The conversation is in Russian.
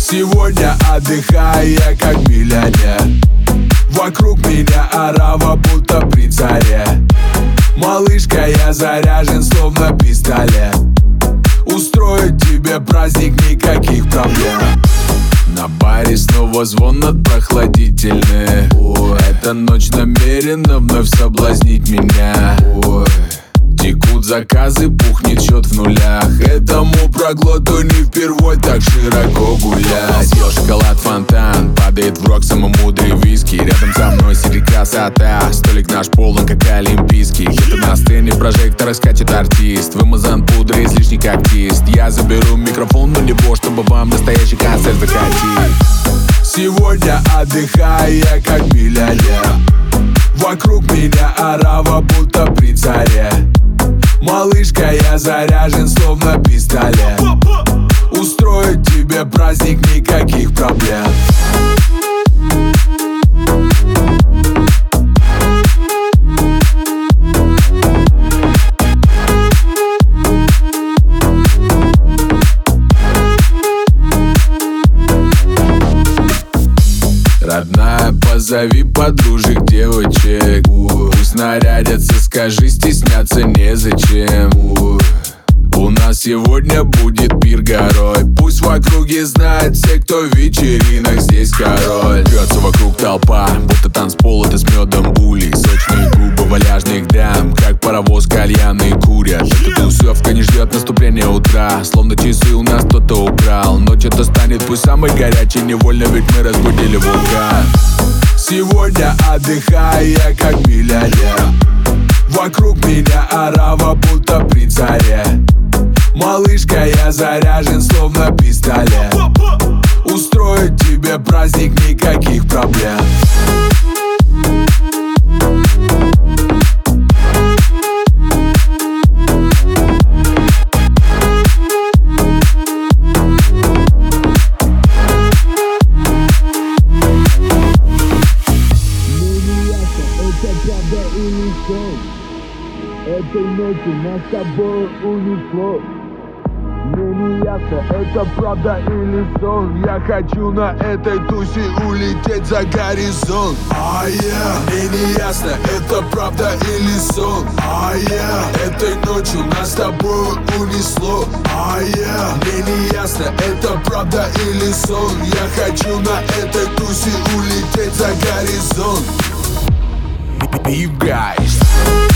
Сегодня отдыхаю я как миллионер. Вокруг меня орава, будто при царе. Малышка, я заряжен, словно пистолет. Устроить тебе праздник, никаких проблем. На баре снова звон от прохладительный. Эта ночь намерена вновь соблазнить меня. Текут заказы, пухнет счет в нулях. Этому проглоту не впервой так широко гулять. Пьешь шоколад, фонтан, падает в рот самый мудрый виски. Рядом со мной сидит красота, столик наш полон, как олимпийский. Где-то на сцене прожектора скачет артист, вымазан пудрой, излишний артист. Я заберу микрофон на него, чтобы вам настоящий концерт закатить. Сегодня отдыхаю я как миллионер. Вокруг меня орава, будто при царе. Малышка, я заряжен, словно пистолет. Устроить тебе праздник, никаких проблем. Родная, позови подружек, девочек. Пусть нарядятся, скажи, стесняться незачем. У нас сегодня будет пир горой. Пусть в округе знают все, кто в вечеринок здесь король. Бьется вокруг толпа, будто танцпол это с медом улей. Сочные губы валяжных дам, как паровоз кальяны курят. Эта тусовка не ждет наступления утра, словно часы у нас кто-то украл. Ночь это станет пусть самой горячей, невольно ведь мы разбудили вулкан. Сегодня отдыхаю я как миллионер. Вокруг меня орава, будто при царе. Малышка, я заряжен, словно пистолет. Устроить тебе праздник, никаких проблем. Этой ночью нас с тобой унесло. Мне не ясно, это правда или сон. Я хочу на этой тусе улететь за горизонт. Мне не ясно, это правда или сон. Этой ночью нас с тобой унесло. Мне не ясно, это правда или сон. Я хочу на этой тусе улететь за горизонт. Beef Guys.